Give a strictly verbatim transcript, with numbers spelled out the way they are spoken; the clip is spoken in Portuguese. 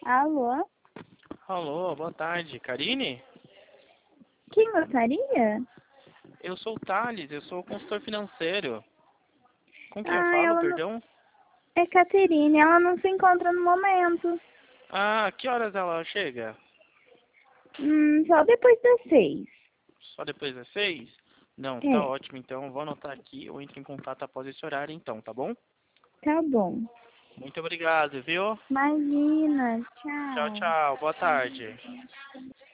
Alô? Alô, boa tarde. Karine? Quem gostaria? Eu sou o Thales, eu sou o consultor financeiro. Com quem eu Ah, falo, ela não... perdão? É Caterine, ela não se encontra no momento. Ah, que horas ela chega? Hum, só depois das seis. Só depois das seis? Não, tá É, ótimo, então vou anotar aqui, eu entro em contato após esse horário então, tá bom? tá bom. Muito obrigado, viu? Imagina, Tchau, tchau. tchau, boa tarde.